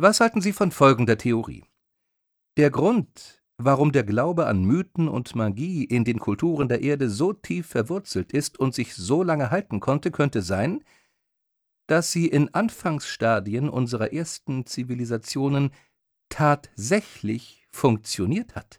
Was halten Sie von folgender Theorie? Der Grund, warum der Glaube an Mythen und Magie in den Kulturen der Erde so tief verwurzelt ist und sich so lange halten konnte, könnte sein, dass sie in Anfangsstadien unserer ersten Zivilisationen tatsächlich funktioniert hat.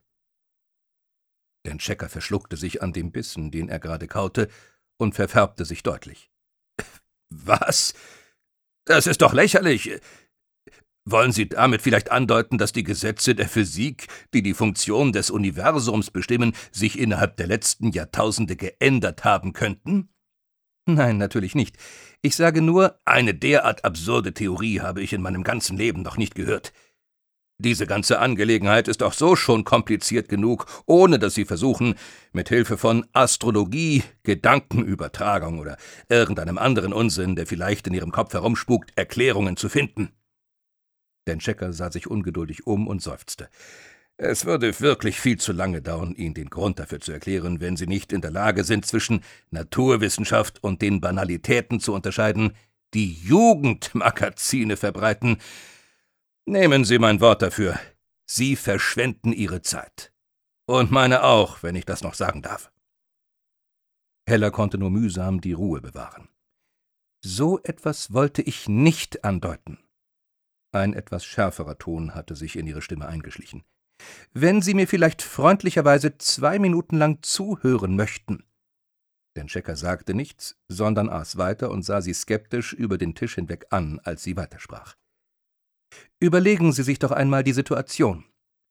Dan Checker verschluckte sich an dem Bissen, den er gerade kaute, und verfärbte sich deutlich. »Was? Das ist doch lächerlich! Wollen Sie damit vielleicht andeuten, dass die Gesetze der Physik, die die Funktion des Universums bestimmen, sich innerhalb der letzten Jahrtausende geändert haben könnten?« »Nein, natürlich nicht. Ich sage nur, eine derart absurde Theorie habe ich in meinem ganzen Leben noch nicht gehört. Diese ganze Angelegenheit ist auch so schon kompliziert genug, ohne dass Sie versuchen, mit Hilfe von Astrologie, Gedankenübertragung oder irgendeinem anderen Unsinn, der vielleicht in Ihrem Kopf herumspukt, Erklärungen zu finden.« Dan Checker sah sich ungeduldig um und seufzte. »Es würde wirklich viel zu lange dauern, Ihnen den Grund dafür zu erklären, wenn Sie nicht in der Lage sind, zwischen Naturwissenschaft und den Banalitäten zu unterscheiden, die Jugendmagazine verbreiten. Nehmen Sie mein Wort dafür, Sie verschwenden Ihre Zeit. Und meine auch, wenn ich das noch sagen darf.« Heller konnte nur mühsam die Ruhe bewahren. »So etwas wollte ich nicht andeuten.« Ein etwas schärferer Ton hatte sich in ihre Stimme eingeschlichen. »Wenn Sie mir vielleicht freundlicherweise 2 Minuten lang zuhören möchten.« Dan Checker sagte nichts, sondern aß weiter und sah sie skeptisch über den Tisch hinweg an, als sie weitersprach. »Überlegen Sie sich doch einmal die Situation.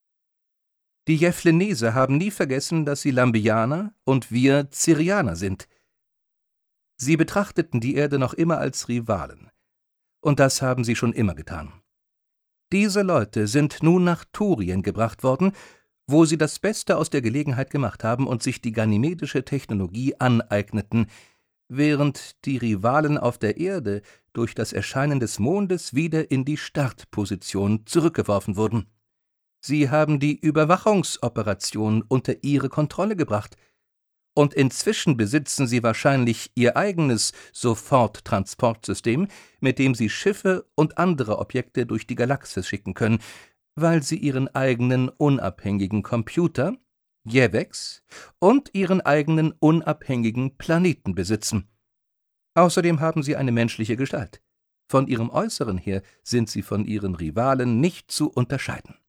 Die Jeflenese haben nie vergessen, dass sie Lambianer und wir Cirianer sind. Sie betrachteten die Erde noch immer als Rivalen. Und das haben sie schon immer getan. Diese Leute sind nun nach Turien gebracht worden, wo sie das Beste aus der Gelegenheit gemacht haben und sich die ganymedische Technologie aneigneten, während die Rivalen auf der Erde durch das Erscheinen des Mondes wieder in die Startposition zurückgeworfen wurden. Sie haben die Überwachungsoperation unter ihre Kontrolle gebracht, und inzwischen besitzen sie wahrscheinlich ihr eigenes Soforttransportsystem, mit dem sie Schiffe und andere Objekte durch die Galaxis schicken können, weil sie ihren eigenen unabhängigen Computer, Jevex, und ihren eigenen unabhängigen Planeten besitzen. Außerdem haben sie eine menschliche Gestalt. Von ihrem Äußeren her sind sie von ihren Rivalen nicht zu unterscheiden.«